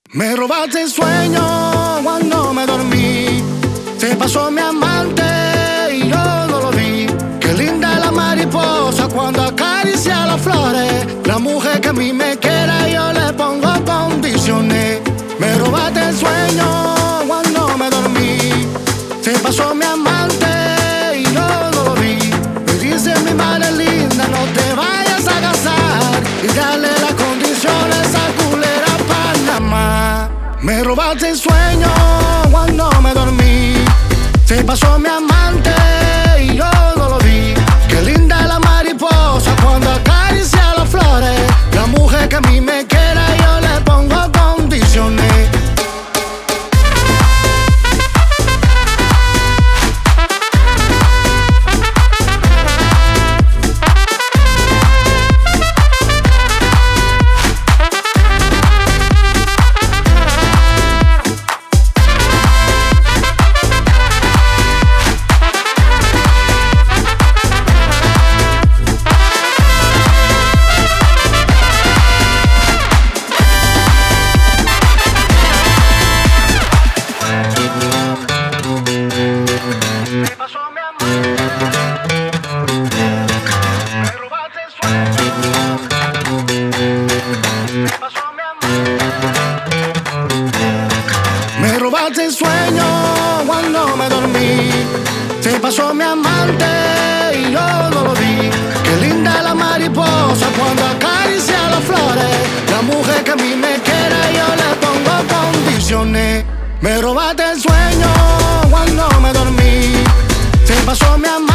Me robaste el sueño cuando me dormí. Se pasó mi amante y yo no lo vi. Qué linda la mariposa cuando acaricia las flores. La mujer que a mí me quiere yo le pongo condiciones. Me robaste el sueño cuando me dormí. Se pasó mi amante y yo no lo vi. Me dice mi madre linda, no te vayas a casar y dale las condiciones a culera Panamá. Me robaste el sueño cuando me dormí. Se pasó mi amante y yo no lo vi. Qué linda la mariposa cuando acaricia las flores. La mujer que a mí me quiere yo le pongo condiciones. Me robaste el sueño cuando me dormí. Se pasó mi amante y yo no lo vi. Qué linda la mariposa cuando acaricia las flores. La mujer que a mí me quiere yo le pongo condiciones. Me robaste el sueño cuando me dormí. Se pasó mi amante